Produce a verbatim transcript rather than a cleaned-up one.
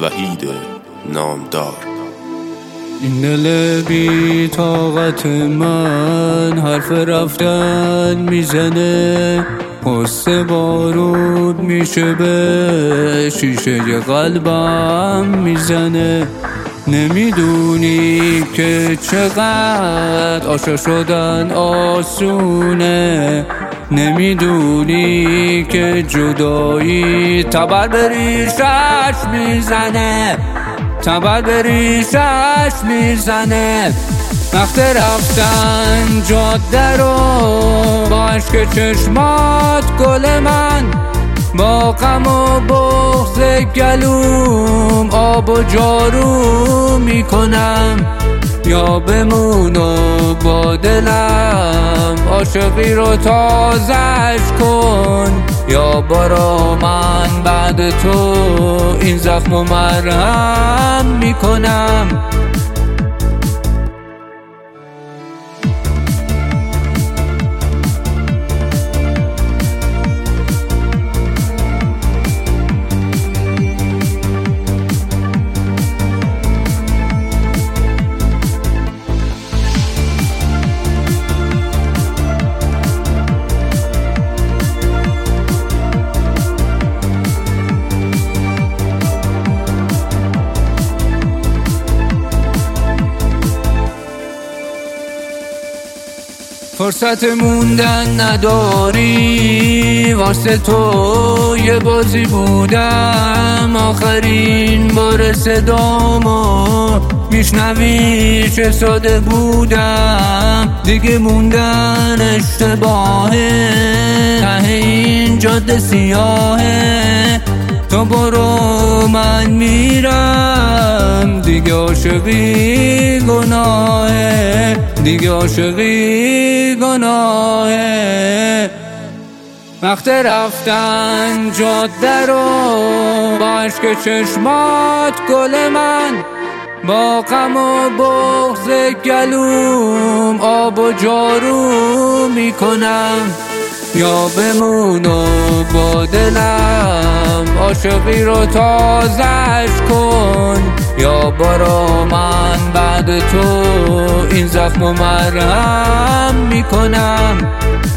وحید نامدار. این دل بی طاقت من حرف رفتن میزنه، قصه بارود میشه به شیشه قلبم میزنه. نمیدونی که چقدر عاشق شدن آسونه، نمیدونی که جدایی تبر به ریشش میزنه، تبر به ریشش میزنه. وقت رفتن جاده رو با عشق چشمات گل من، با غم و بغض گلوم آب و جارو میکنم. یا بمون و با دلم عاشقی رو تازش کن، یا برا من بعد تو این زخم و مرهم میکنم. فرصت موندن نداری، واسه تو یه بازی بودم. آخرین بار صدامو میشنوی چه ساده بودم. دیگه موندن اشتباهه، ته این جاده سیاهه. تو برو من میرم، دیگه عاشقی گناهه، دیگه عاشقی گناهه. وقت رفتن جاده رو با عشق چشمات گل من، با غم و بغض گلوم آب و جارو میکنم. یا بمون و با دلم عاشقی رو تازش کن، یا برا من بعد تو این زخم و مرهم میکنم.